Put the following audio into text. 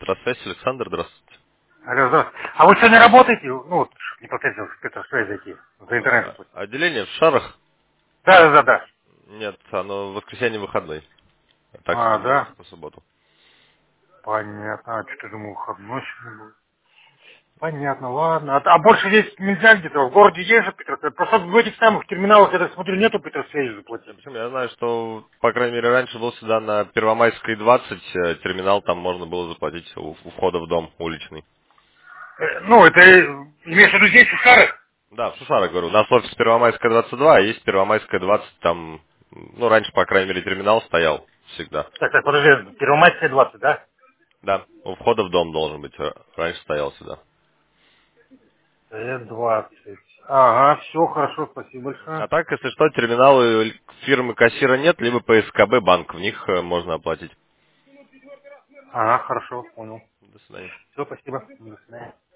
Электросвязь, Александр, здравствуйте. Алло, здравствуйте. А вы сегодня работаете? Ну, вот, непосредственно в спецсвязь зайти, за интернет оплатить. Отделение в Шарах? Да. Нет, оно в воскресенье выходной. Так А, сегодня да? работает по субботу. Понятно. А что-то думал, выходной сегодня был. Понятно, ладно. А больше здесь нельзя где-то? В городе есть же Петросвязь? Просто в этих самых терминалах, я так смотрю, нету Петросвязи заплатить. Почему? Я знаю, что, по крайней мере, раньше был сюда на Первомайской 20 терминал, там можно было заплатить у входа в дом уличный. Ну, это имеешь в виду здесь, в Шарах? Да, в Шушарах, говорю. У нас офис Первомайская 22, а есть Первомайская 20, там, ну, раньше, по крайней мере, терминал стоял всегда. Так, подожди, Первомайская 20, да? Да, у входа в дом должен быть, раньше стоял сюда. 20. Ага, все, хорошо, спасибо А большое. так, если что, терминалы фирмы кассира нет, либо по СКБ банк, в них можно оплатить. Ага, хорошо, понял. До свидания. Все, спасибо. До свидания.